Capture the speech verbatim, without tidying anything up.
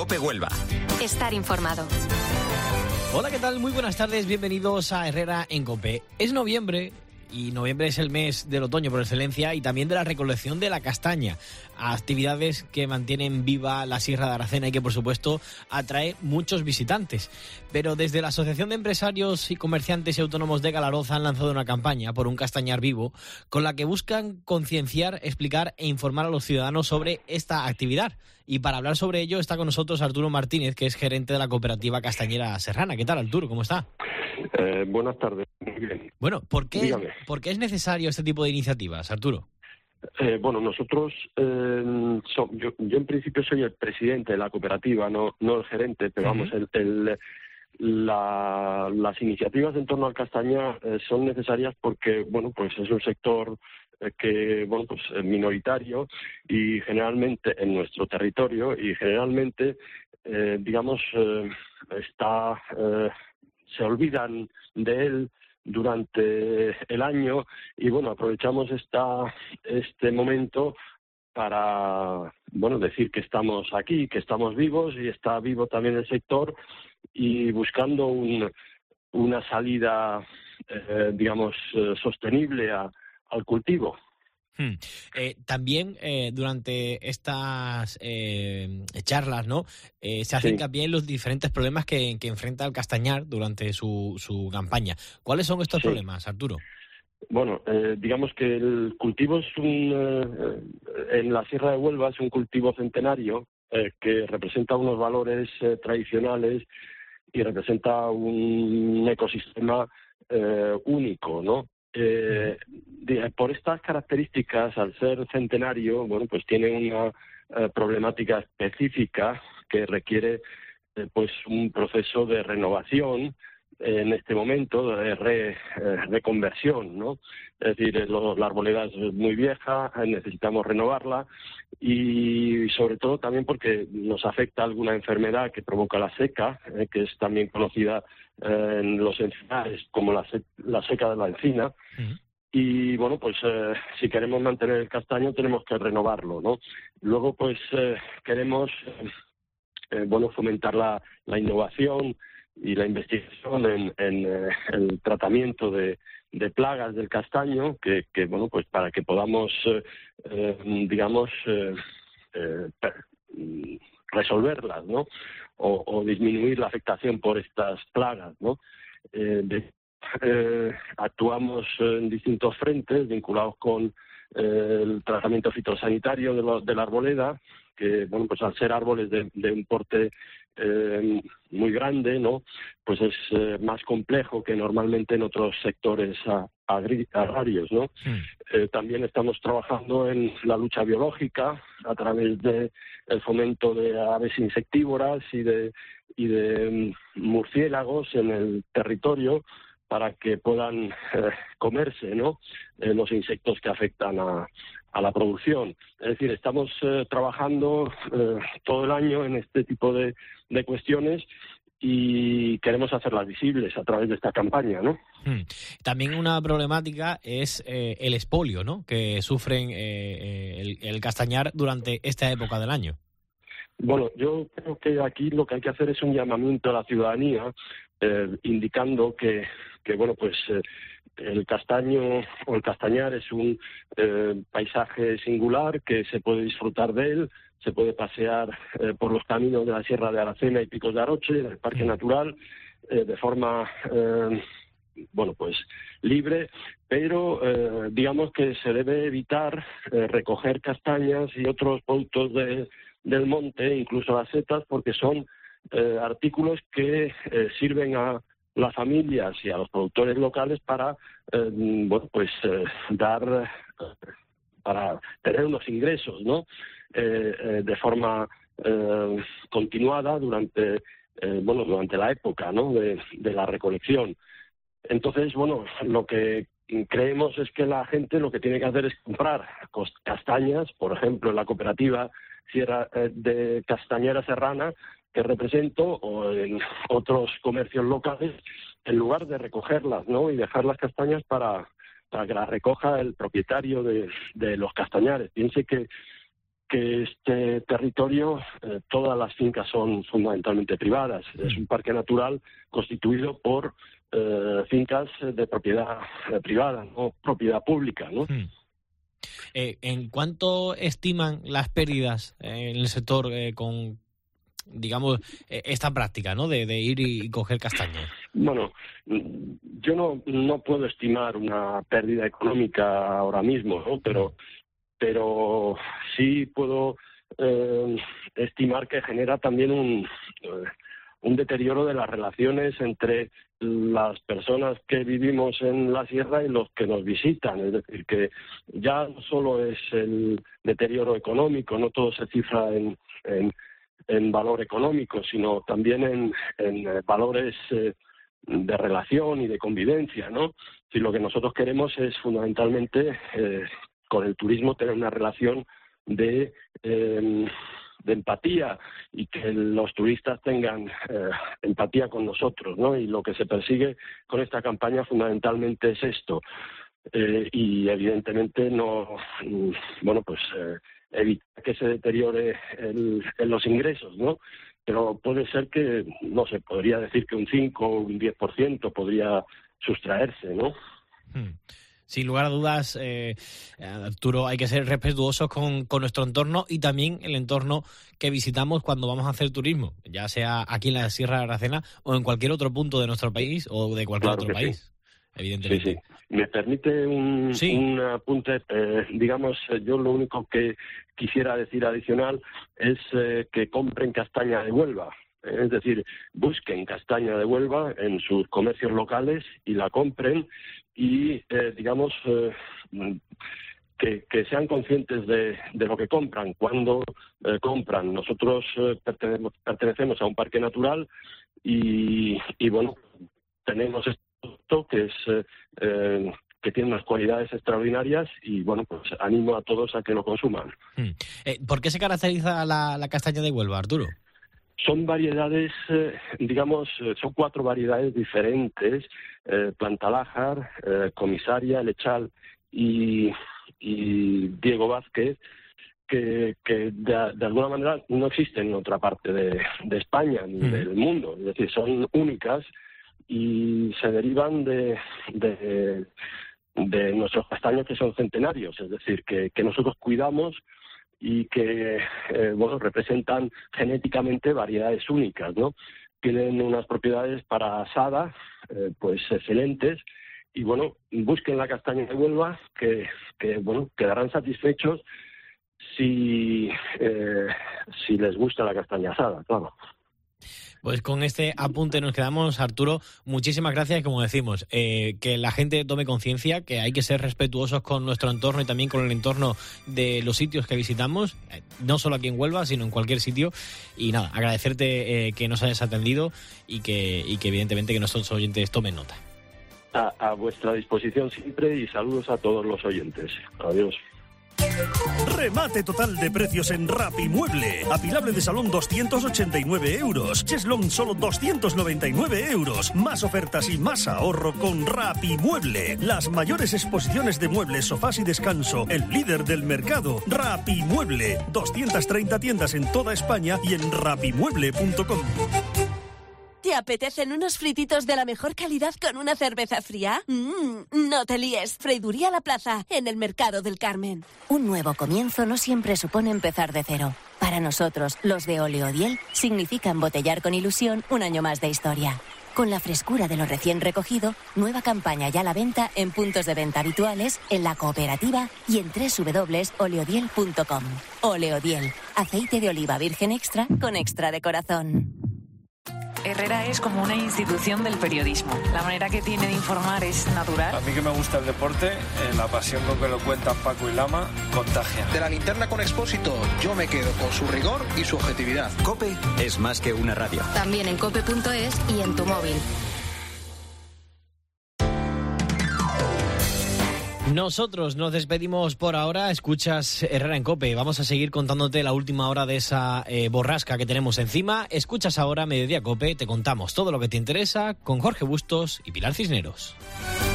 COPE Huelva. Estar informado. Hola, ¿qué tal? Muy buenas tardes, bienvenidos a Herrera en COPE. Es noviembre y noviembre es el mes del otoño por excelencia y también de la recolección de la castaña, actividades que mantienen viva la Sierra de Aracena y que por supuesto atrae muchos visitantes. Pero desde la Asociación de Empresarios y Comerciantes y Autónomos de Galaroz han lanzado una campaña por un castañar vivo con la que buscan concienciar, explicar e informar a los ciudadanos sobre esta actividad. Y para hablar sobre ello está con nosotros Arturo Martínez, que es gerente de la cooperativa castañera serrana. ¿Qué tal, Arturo? ¿Cómo está? Eh, buenas tardes. Muy bien. Bueno, ¿por qué, Dígame. ¿por qué es necesario este tipo de iniciativas, Arturo? Eh, bueno, nosotros, eh, so, yo, yo en principio soy el presidente de la cooperativa, no, no el gerente, pero Uh-huh. vamos, el, el, la, las iniciativas en torno al castañar eh, son necesarias porque, bueno, pues es un sector eh, que, bueno, pues es minoritario y generalmente en nuestro territorio y generalmente, eh, digamos, eh, está, eh, se olvidan de él durante el año y bueno, aprovechamos esta este momento para bueno decir que estamos aquí, que estamos vivos y está vivo también el sector y buscando un, una salida eh, digamos eh, sostenible a, al cultivo. Hmm. Eh, también eh, durante estas eh, charlas, ¿no? Eh, se hace Sí. hincapié en los diferentes problemas que, que enfrenta el castañar durante su, su campaña. ¿Cuáles son estos Sí. problemas, Arturo? Bueno, eh, digamos que el cultivo es un, eh, en la Sierra de Huelva es un cultivo centenario eh, que representa unos valores eh, tradicionales y representa un ecosistema eh, único, ¿no? Eh, de, por estas características, al ser centenario, bueno, pues tiene una eh, problemática específica que requiere eh, pues un proceso de renovación en este momento de re, eh, reconversión, ¿no? Es decir, eh, lo, la arboleda es muy vieja, eh, necesitamos renovarla y sobre todo también porque nos afecta alguna enfermedad que provoca la seca, eh, que es también conocida eh, en los encinares como la, se, la seca de la encina. Uh-huh. Y bueno, pues eh, si queremos mantener el castaño tenemos que renovarlo, ¿no? Luego pues eh, queremos eh, eh, bueno fomentar la, la innovación y la investigación en, en eh, el tratamiento de, de plagas del castaño, que, que bueno pues para que podamos eh, eh, digamos eh, eh, resolverlas, ¿no? O, o disminuir la afectación por estas plagas, ¿no? Eh, de, eh, actuamos en distintos frentes vinculados con eh, el tratamiento fitosanitario de, lo, de la arboleda, que bueno pues al ser árboles de, de un porte eh, muy grande, ¿no? Pues es eh, más complejo que normalmente en otros sectores a, agri, agrarios, ¿no? Hmm. Eh, también estamos trabajando en la lucha biológica a través de el fomento de aves insectívoras y de y de um, murciélagos en el territorio para que puedan eh, comerse, ¿no? Eh, los insectos que afectan a, a la producción. Es decir, estamos eh, trabajando eh, todo el año en este tipo de, de cuestiones y queremos hacerlas visibles a través de esta campaña, ¿no? Hmm. También una problemática es eh, el expolio, ¿no? Que sufren eh, el, el castañar durante esta época del año. Bueno, yo creo que aquí lo que hay que hacer es un llamamiento a la ciudadanía eh, indicando que, que bueno, pues eh, el castaño o el castañar es un eh, paisaje singular que se puede disfrutar de él, se puede pasear eh, por los caminos de la Sierra de Aracena y Picos de Aroche, del Parque Natural, eh, de forma, eh, bueno, pues libre, pero eh, digamos que se debe evitar eh, recoger castañas y otros productos de del monte, incluso las setas, porque son eh, artículos que eh, sirven a las familias y a los productores locales para, eh, bueno, pues eh, dar, eh, para tener unos ingresos, ¿no? Eh, eh, de forma eh, continuada durante, eh, bueno, durante la época, ¿no? De, de la recolección. Entonces, bueno, lo que creemos es que la gente lo que tiene que hacer es comprar castañas, por ejemplo, en la cooperativa Sierra de Castañera Serrana, que represento, o en otros comercios locales, en lugar de recogerlas, ¿no? Y dejar las castañas para, para que las recoja el propietario de, de los castañares. Piense que que este territorio, eh, todas las fincas son fundamentalmente privadas. Es un parque natural constituido por eh, fincas de propiedad eh, privada, no propiedad pública, ¿no? Hmm. Eh, ¿En cuánto estiman las pérdidas en el sector eh, con, digamos, eh, esta práctica, ¿no? De, de ir y, y coger castaña. Bueno, yo no no puedo estimar una pérdida económica ahora mismo, ¿no? Pero pero sí puedo eh, estimar que genera también un eh, un deterioro de las relaciones entre las personas que vivimos en la sierra y los que nos visitan. Es decir, que ya no solo es el deterioro económico, no todo se cifra en, en, en valor económico, sino también en, en valores eh, de relación y de convivencia, ¿no? Si lo que nosotros queremos es fundamentalmente eh, con el turismo tener una relación de... Eh, de empatía y que los turistas tengan eh, empatía con nosotros, ¿no? Y lo que se persigue con esta campaña fundamentalmente es esto. Eh, y evidentemente no, bueno, pues eh, evitar que se deteriore el, en los ingresos, ¿no? Pero puede ser que, no sé, podría decir que un cinco o un diez por ciento podría sustraerse, ¿no? Hmm. Sin lugar a dudas, eh, Arturo, hay que ser respetuosos con, con nuestro entorno y también el entorno que visitamos cuando vamos a hacer turismo, ya sea aquí en la Sierra de Aracena o en cualquier otro punto de nuestro país o de cualquier Claro otro país, sí. Evidentemente. Sí, sí. ¿Me permite un, sí. un apunte? Eh, digamos, yo lo único que quisiera decir adicional es eh, que compren castaña de Huelva. Es decir, busquen castaña de Huelva en sus comercios locales y la compren y, eh, digamos, eh, que, que sean conscientes de, de lo que compran, cuando eh, compran. Nosotros eh, pertenecemos, pertenecemos a un parque natural y, y bueno, tenemos esto que es... Eh, eh, que tiene unas cualidades extraordinarias y, bueno, pues animo a todos a que lo consuman. Hmm. Eh, ¿Por qué se caracteriza la, la castaña de Huelva, Arturo? Son variedades, eh, digamos, eh, son cuatro variedades diferentes, eh, Plantalájar, eh, Comisaria, Lechal y, y Diego Vázquez, que, que de, de alguna manera no existen en otra parte de, de España ni mm. del mundo. Es decir, son únicas y se derivan de, de, de nuestros castaños que son centenarios, es decir, que, que nosotros cuidamos y que, eh, bueno, representan genéticamente variedades únicas, ¿no? Tienen unas propiedades para asada, eh, pues excelentes, y, bueno, busquen la castaña de Huelva, que, que bueno, quedarán satisfechos si, eh, si les gusta la castaña asada, claro. Pues con este apunte nos quedamos, Arturo. Muchísimas gracias. Como decimos, eh, que la gente tome conciencia, que hay que ser respetuosos con nuestro entorno y también con el entorno de los sitios que visitamos, eh, no solo aquí en Huelva, sino en cualquier sitio. Y nada, agradecerte eh, que nos hayas atendido y que, y que evidentemente que nuestros oyentes tomen nota. A, a vuestra disposición siempre y saludos a todos los oyentes. Adiós. Remate total de precios en Rapimueble. Apilable de salón doscientos ochenta y nueve euros. Cheslong solo doscientos noventa y nueve euros. Más ofertas y más ahorro con Rapimueble. Las mayores exposiciones de muebles, sofás y descanso. El líder del mercado. Rapimueble. doscientas treinta tiendas en toda España y en rapimueble punto com. ¿Te apetecen unos frititos de la mejor calidad con una cerveza fría? Mm, no te líes. Freiduría La Plaza, en el Mercado del Carmen. Un nuevo comienzo no siempre supone empezar de cero. Para nosotros, los de Oleodiel, significa embotellar con ilusión un año más de historia. Con la frescura de lo recién recogido, nueva campaña ya a la venta en puntos de venta habituales, en la cooperativa y en doble u doble u doble u punto oleodiel punto com. Oleodiel, aceite de oliva virgen extra con extra de corazón. Herrera es como una institución del periodismo. La manera que tiene de informar es natural. A mí que me gusta el deporte, eh, la pasión con que lo cuentan Paco y Lama contagia. De la linterna con Expósito, yo me quedo con su rigor y su objetividad. COPE es más que una radio. También en cope punto es y en tu móvil. Nosotros nos despedimos por ahora. Escuchas Herrera en COPE. Vamos a seguir contándote la última hora de esa eh, borrasca que tenemos encima. Escuchas ahora Mediodía COPE. Te contamos todo lo que te interesa con Jorge Bustos y Pilar Cisneros.